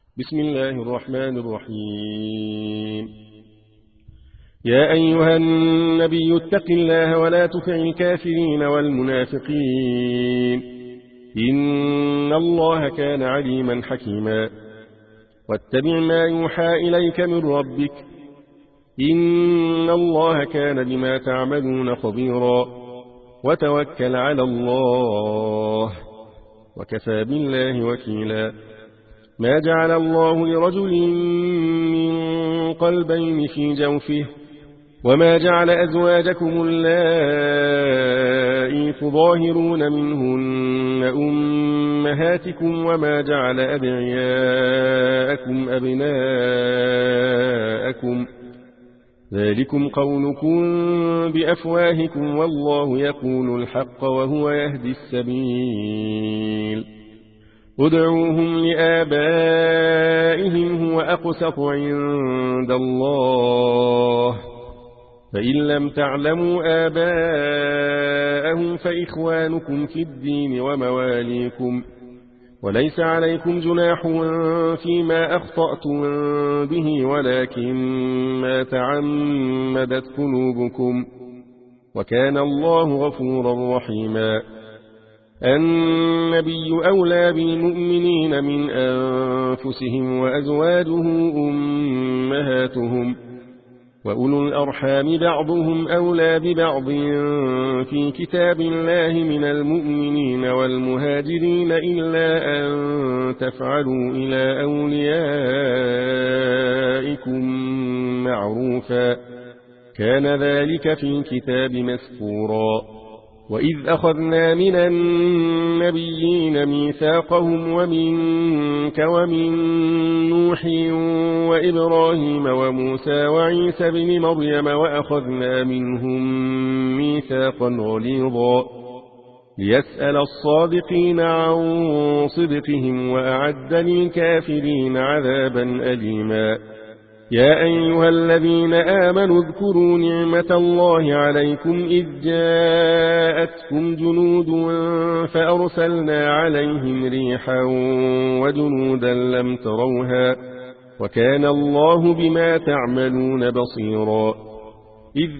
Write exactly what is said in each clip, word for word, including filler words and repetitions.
بسم الله الرحمن الرحيم. يا أيها النبي اتق الله ولا تطع الكافرين والمنافقين إن الله كان عليما حكيما. واتبع ما يوحى إليك من ربك إن الله كان بما تعملون خبيرا. وتوكل على الله وكفى بالله وكيلا. ما جعل الله لرجل من قلبين في جوفه وما جعل أزواجكم اللائي تظاهرون منهن أمهاتكم وما جعل أدعياءكم أبناءكم ذلكم قولكم بأفواهكم والله يقول الحق وهو يهدي السبيل. ادعوهم لآبائهم هو أقسط عند الله فإن لم تعلموا آباءهم فإخوانكم في الدين ومواليكم وليس عليكم جناح فيما أخطأتم به ولكن ما تعمدت قلوبكم وكان الله غفورا رحيما. النبي أولى بالمؤمنين من أنفسهم وأزواجه أمهاتهم وأولو الأرحام بعضهم أولى ببعض في كتاب الله من المؤمنين والمهاجرين إلا أن تفعلوا إلى أوليائكم معروفا كان ذلك في الكتاب مسطورا. وإذ أخذنا من النبيين ميثاقهم ومنك ومن نوح وإبراهيم وموسى وعيسى بن مريم وأخذنا منهم ميثاقا غليظا ليسأل الصادقين عن صدقهم وأعد للكافرين عذابا أليما. يا أيها الذين آمنوا اذكروا نعمة الله عليكم إذ جاءتكم جنود فأرسلنا عليهم ريحا وجنودا لم تروها وكان الله بما تعملون بصيرا. إذ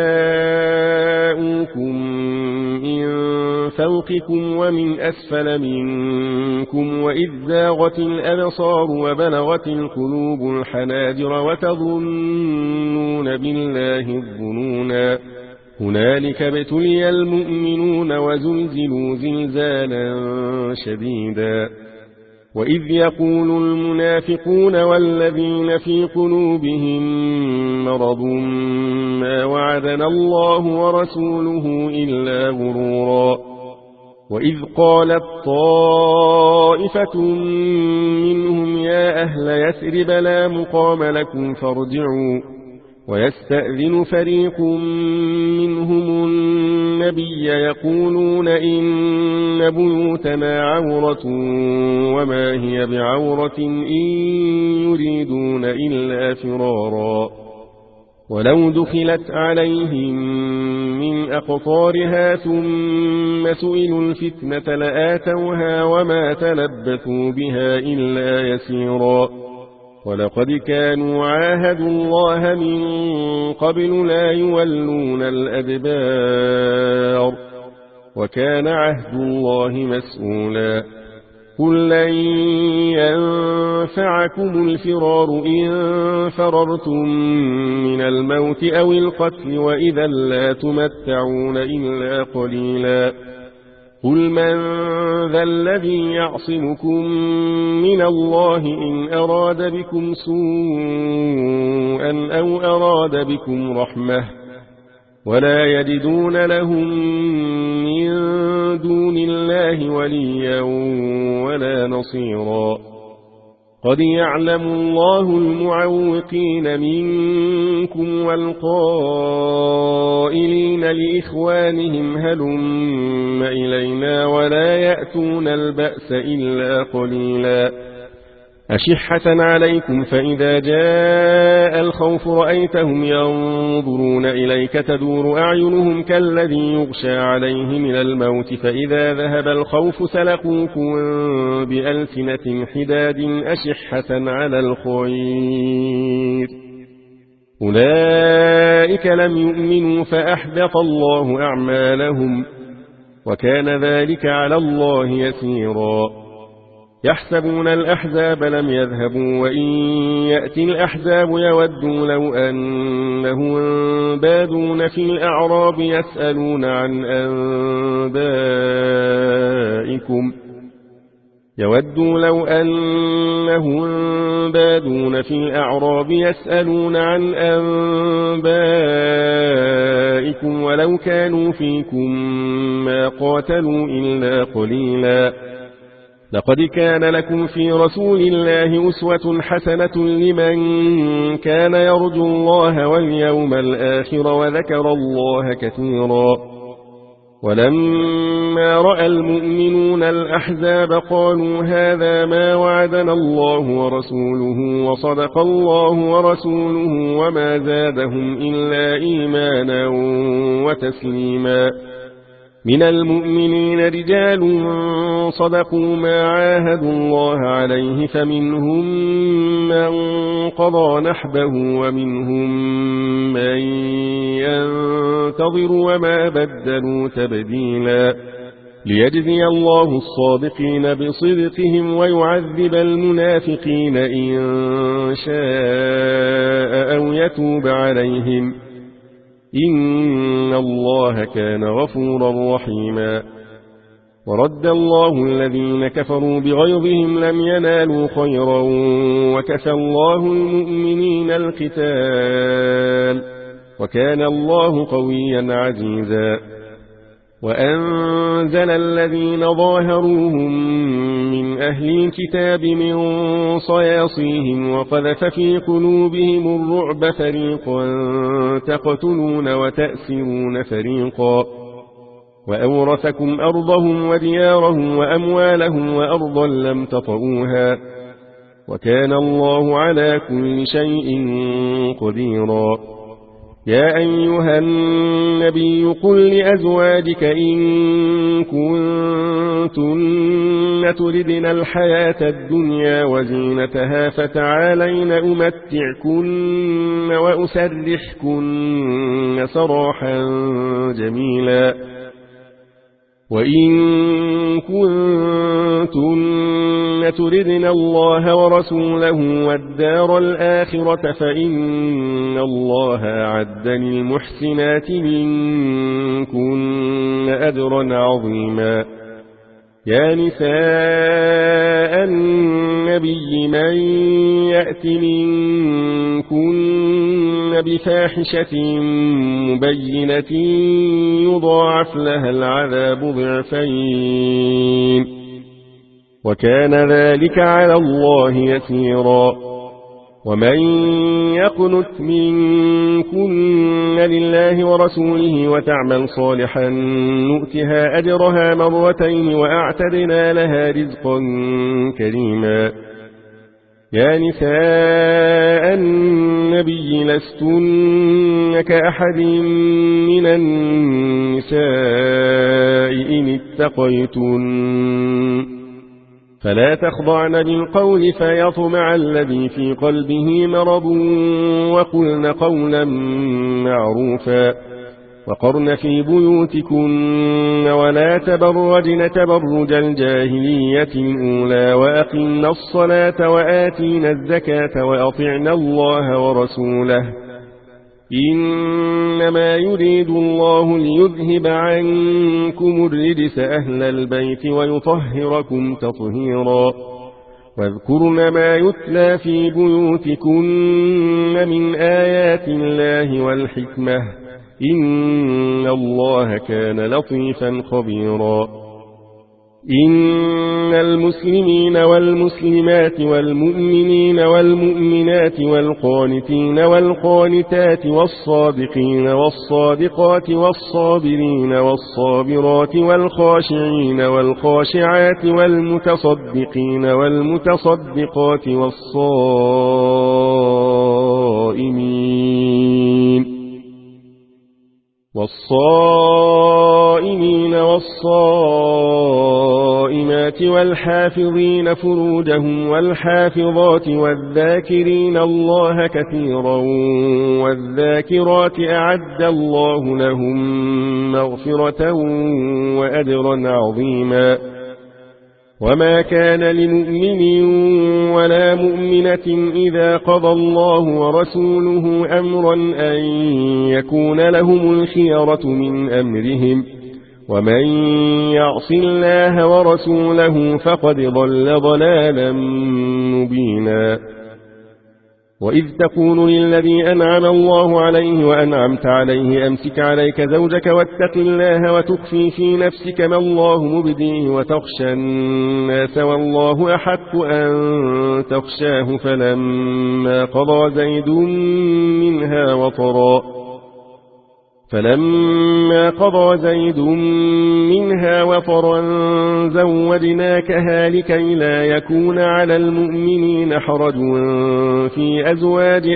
جاءوكم من فوقكم ومن أسفل منكم وإذ زاغت الأبصار وبلغت القلوب الحناجر وتظنون بالله الظنونا هنالك ابتلي المؤمنون وزلزلوا زلزالا شديدا. وإذ يقول المنافقون والذين في قلوبهم مرض ما وعدنا الله ورسوله إلا غرورا. وإذ قالت طائفة منهم يا أهل يثرب لا مقام لكم فارجعوا ويستأذن فريق منهم النبي يقولون إن بيوتنا عورة وما هي بعورة إن يريدون إلا فرارا. ولو دخلت عليهم من أقطارها ثم سئلوا الفتنة لآتوها وما تلبثوا بها إلا يسيرا. ولقد كانوا عاهدوا الله من قبل لا يولون الأدبار وكان عهد الله مسؤولا. قل لن ينفعكم الفرار إن فررتم من الموت أو القتل وإذا لا تمتعون إلا قليلا. قل من ذا الذي يعصمكم من الله إن أراد بكم سوءا أو أراد بكم رحمة ولا يجدون لهم من دون الله وليا ولا نصيرا. قد يعلم الله المعوقين منكم والقائلين لإخوانهم هلم إلينا ولا يأتون البأس إلا قليلا. أشحة عليكم فإذا جاء الخوف رأيتهم ينظرون إليك تدور أعينهم كالذي يغشى عليه من الموت فإذا ذهب الخوف سلقوكم بألسنة حداد أشحة على الخير أولئك لم يؤمنوا فأحبط الله أعمالهم وكان ذلك على الله يسيرا يحسبون الأحزاب لم يذهبوا وإن يأتي الأحزاب يودوا لو أنهم بادون في الأعراب يسألون عن أنبائكم يودوا لو أنهم بادون في الأعراب يسألون عن أنبائكم ولو كانوا فيكم ما قاتلوا إلا قليلا لقد كان لكم في رسول الله أسوة حسنة لمن كان يرجو الله واليوم الآخر وذكر الله كثيرا ولما رأى المؤمنون الأحزاب قالوا هذا ما وعدنا الله ورسوله وصدق الله ورسوله وما زادهم إلا إيمانا وتسليما من المؤمنين رجال صدقوا ما عاهدوا الله عليه فمنهم من قضى نحبه ومنهم من ينتظر وما بدلوا تبديلا ليجزي الله الصادقين بصدقهم ويعذب المنافقين إن شاء أو يتوب عليهم إن الله كان غفورا رحيما ورد الله الذين كفروا بغيظهم لم ينالوا خيرا وكفى الله المؤمنين القتال وكان الله قويا عزيزا وأنزل الذين ظاهروهم من أهل الكتاب من صياصيهم وقذف في قلوبهم الرعب فريقا تقتلون وتأسرون فريقا وأورثكم أرضهم وديارهم وأموالهم وأرضا لم تطئوها وكان الله على كل شيء قديرا يا أيها النبي قل لأزواجك إن كنتن تردن الحياة الدنيا وزينتها فتعالين أمتعكن وأسرحكن سراحا جميلا وإن كنتن تردن الله ورسوله والدار الآخرة فإن الله أعد للمحسنات منكن أجرا عظيما يا نساء النبي من يأت منكن بفاحشة مبينة يضاعف لها العذاب ضعفين وكان ذلك على الله يسيرا ومن يقنت منكن لله ورسوله وتعمل صالحا نؤتها أجرها مرتين وأعتدنا لها رزقا كريما يا نساء النبي لستن كأحد من النساء إن اتقيتن فلا تخضعن بالقول فيطمع الذي في قلبه مرض وقلن قولا معروفا وقرن في بيوتكن ولا تبرجن تبرج الجاهلية الأولى وأقمن الصلاة وآتينا الزكاة وأطعنا الله ورسوله إنما يريد الله ليذهب عنكم الرجس أهل البيت ويطهركم تطهيرا واذكرن ما يتلى في بيوتكن من آيات الله والحكمة إن الله كان لطيفا خبيرا إن المسلمين والمسلمات والمؤمنين والمؤمنات والقانتين والقانتات والصادقين والصادقات والصابرين والصابرات والخاشعين والخاشعات والمتصدقين والمتصدقات والصائمين والصائمين والصائمات والحافظين فروجهم والحافظات والذاكرين الله كثيرا والذاكرات أعد الله لهم مغفرة وأجرا عظيما. وما كان لمؤمن ولا مؤمنة إذا قضى الله ورسوله أمرا أن يكون لهم الخيرة من أمرهم ومن يعص الله ورسوله فقد ضل ضلالا مبينا. وإذ تقول للذي أنعم الله عليه وأنعمت عليه أمسك عليك زوجك واتق الله وتخفي في نفسك ما الله مبديه وتخشى الناس والله أحق أن تخشاه فلما قضى زيد منها وطرا فلما قضى زيد منها وطرا زوجناكها لكي لا يكون على المؤمنين حرج في أزواج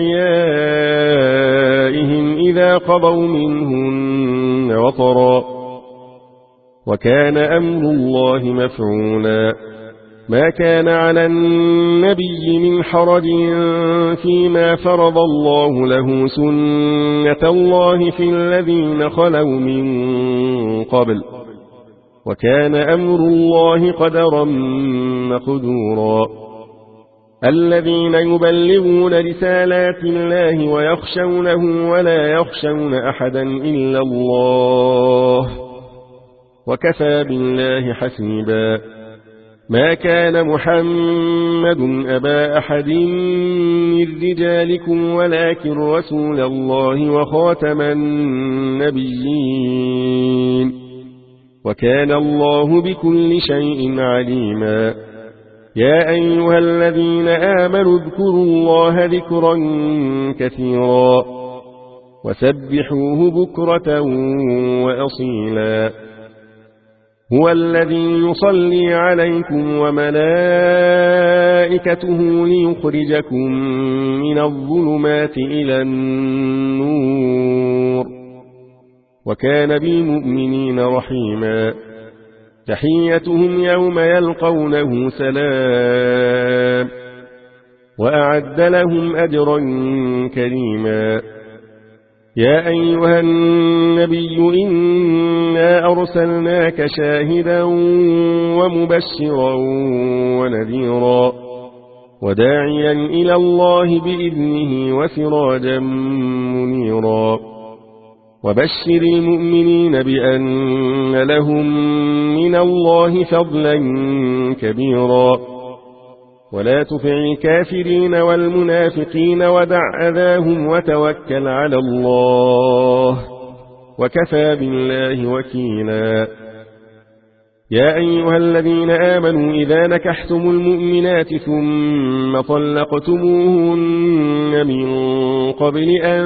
أدعيائهم إذا قضوا منهن وطرا وكان أمر الله مفعولا. ما كان على النبي من حرج فيما فرض الله له سنة الله في الذين خلوا من قبل وكان أمر الله قدرا مقدورا. الذين يبلغون رسالات الله ويخشونه ولا يخشون أحدا إلا الله وكفى بالله حسيبا. ما كان محمد أبا أحد من رجالكم ولكن رسول الله وخاتم النبيين وكان الله بكل شيء عليما. يا أيها الذين آمنوا اذكروا الله ذكرا كثيرا وسبحوه بكرة وأصيلا. هو الذي يصلي عليكم وملائكته ليخرجكم من الظلمات إلى النور وكان بالمؤمنين رحيما. تحيتهم يوم يلقونه سلام وأعد لهم أجرا كريما. يا أيها النبي إنا أرسلناك شاهدا ومبشرا ونذيرا وداعيا إلى الله بإذنه وسراجا منيرا. وبشر المؤمنين بأن لهم من الله فضلا كبيرا. ولا تطع الكافرين والمنافقين ودع أذاهم وتوكل على الله وكفى بالله وكيلا. يا أيها الذين آمنوا إذا نكحتم المؤمنات ثم طلقتموهن من قبل أن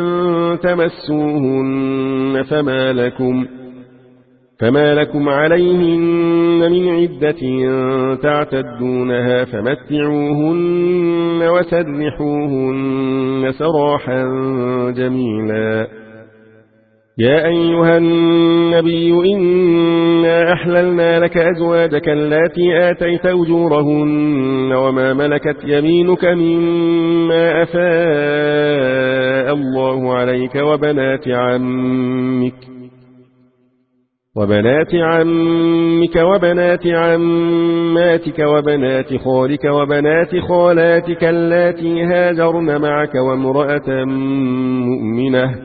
تمسوهن فما لكم فما لكم عليهن من عدة تعتدونها فمتعوهن وسرحوهن سراحا جميلا. يا أيها النبي إنا أحللنا لك أزواجك اللاتي آتيت أجورهن وما ملكت يمينك مما أفاء الله عليك وبنات عمك وبنات عمك وبنات عماتك وبنات خالك وبنات خالاتك اللاتي هاجرن معك وامرأة مؤمنة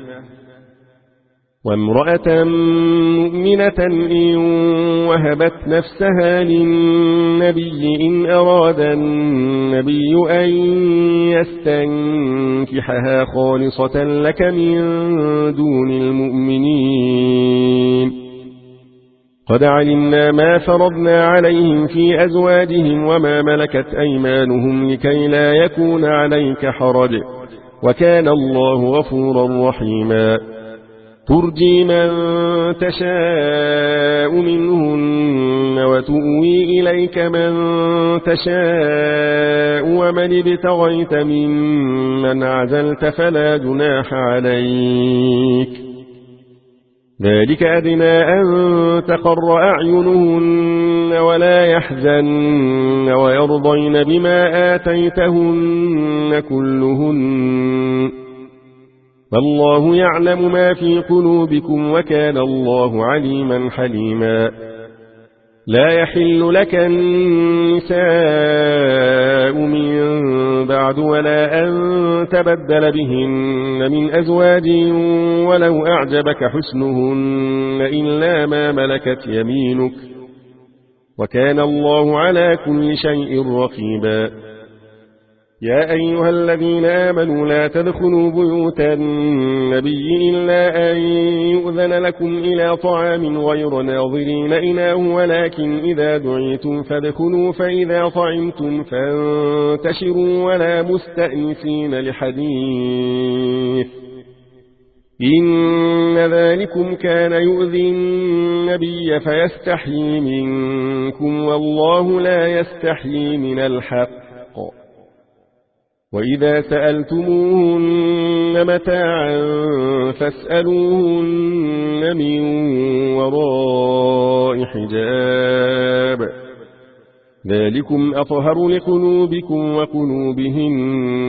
وامرأة مؤمنة إن وهبت نفسها للنبي إن أراد النبي أن يستنكحها خالصة لك من دون المؤمنين. قد علمنا ما فرضنا عليهم في أزواجهم وما ملكت أيمانهم لكي لا يكون عليك حرج وكان الله غفورا رحيما ترجي من تشاء منهن وتؤوي إليك من تشاء ومن ابتغيت ممن عزلت فلا جناح عليك ذلك أدنى أن تقر أعينهن ولا يحزن ويرضين بما آتيتهن كلهن والله يعلم ما في قلوبكم وكان الله عليما حليما لا يحل لك النساء من بعد ولا أن تبدل بهن من أزواج ولو أعجبك حسنهن إلا ما ملكت يمينك وكان الله على كل شيء رقيبا يا أيها الذين آمنوا لا تدخلوا بيوت النبي إلا أن يؤذن لكم إلى طعام غير ناظرين إناه ولكن إذا دعيتم فادخلوا فإذا طعمتم فانتشروا ولا مستأنسين لحديث إن ذلكم كان يؤذي النبي فيستحيي منكم والله لا يستحيي من الحق وإذا سألتموهن متاعا فاسألوهن من وراء حجاب ذلكم أطهر لقلوبكم وقلوبهم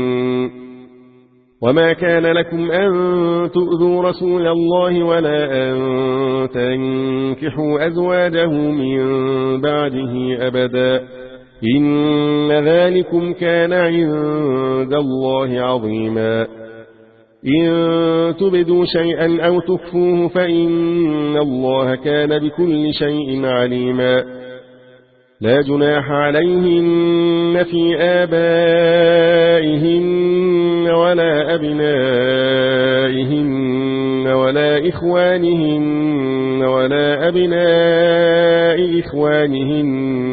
وما كان لكم أن تؤذوا رسول الله ولا أن تنكحوا أزواجه من بعده أبدا إن ذلكم كان عند الله عظيما إن تبدوا شيئا أو تخفوه فإن الله كان بكل شيء عليما لا جناح عليهن في آبائهن ولا أبنائهن ولا إخوانهن ولا أبناء إخوانهن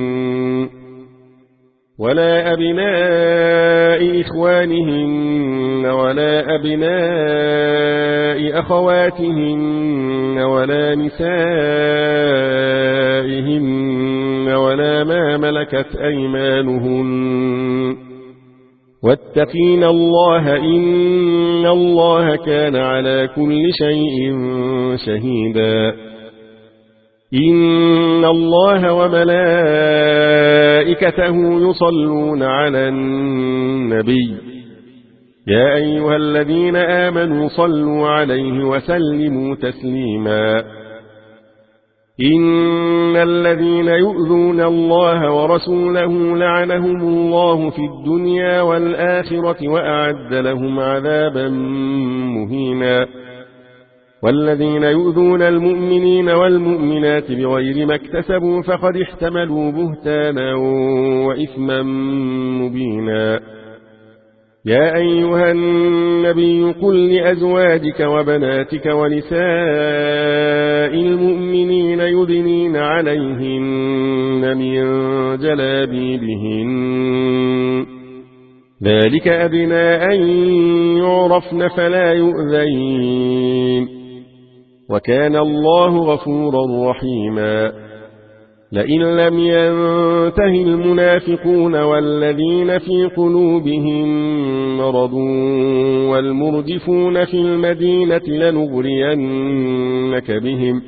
ولا أبناء إخوانهن ولا أبناء أخواتهن ولا نسائهن ولا ما ملكت أيمانهن واتقين الله إن الله كان على كل شيء شهيدا إن الله وملائكته يصلون على النبي يا أيها الذين آمنوا صلوا عليه وسلموا تسليما إن الذين يؤذون الله ورسوله لعنهم الله في الدنيا والآخرة وأعد لهم عذابا مهينا والذين يؤذون المؤمنين والمؤمنات بغير ما اكتسبوا فقد احتملوا بهتانا وإثما مبينا يا أيها النبي قل لأزواجك وبناتك ونساء المؤمنين يدنين عليهن من جلابيبهن ذلك أدنى أن يعرفن فلا يؤذين وكان الله غفورا رحيما لئن لم ينته المنافقون والذين في قلوبهم مرض والمرجفون في المدينة لنغرينك بهم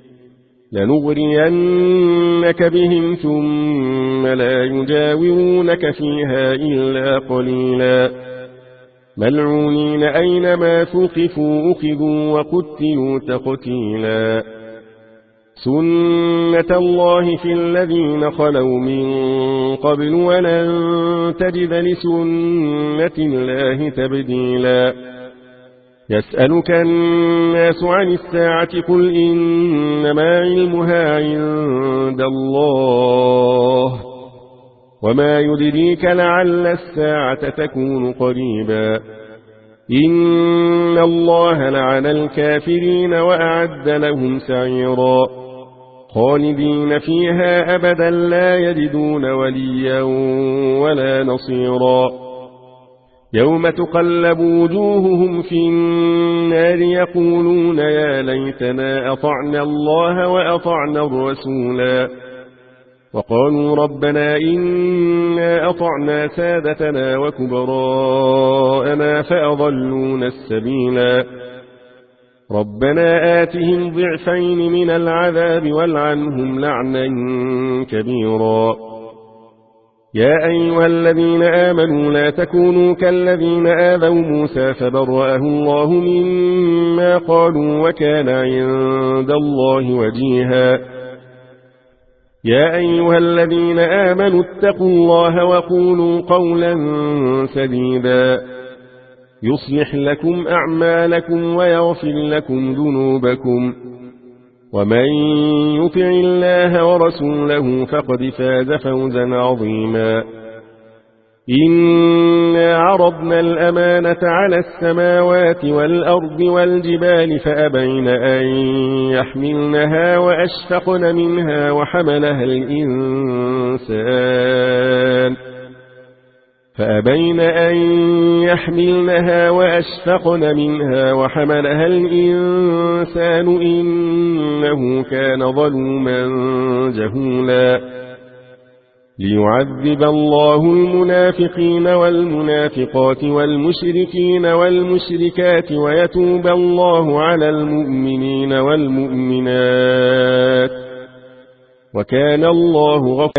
لنغرينك بهم ثم لا يجاورونك فيها إلا قليلا ملعونين أينما ثقفوا أخذوا وقتلوا تقتيلا سنة الله في الذين خلوا من قبل ولن تجد لسنة الله تبديلا يسألك الناس عن الساعة قل إنما علمها عند الله وما يدريك لعل الساعة تكون قريبا إن الله لعن الكافرين وأعد لهم سعيرا خالدين فيها أبدا لا يجدون وليا ولا نصيرا يوم تقلب وجوههم في النار يقولون يا ليتنا أطعنا الله وأطعنا الرسولا وقالوا ربنا إنا أطعنا سادتنا وكبراءنا فأضلونا السبيلا ربنا آتهم ضعفين من العذاب والعنهم لعنا كبيرا يا أيها الذين آمنوا لا تكونوا كالذين آذوا موسى فبرأه الله مما قالوا وكان عند الله وجيها يا أيها الذين آمنوا اتقوا الله وقولوا قولا سديدا يصلح لكم أعمالكم ويغفر لكم ذنوبكم ومن يطع الله ورسوله فقد فاز فوزا عظيما إنا عرضنا الأمانة على السماوات والأرض والجبال فأبين أن يحملنها وأشفقن منها وحملها الإنسان فأبين أن يحملنها وأشفقن منها وحملها الإنسان إنه كان ظلوما جهولا ليعذب الله المنافقين والمنافقات والمشركين والمشركات ويتوب الله على المؤمنين والمؤمنات وكان الله غفورا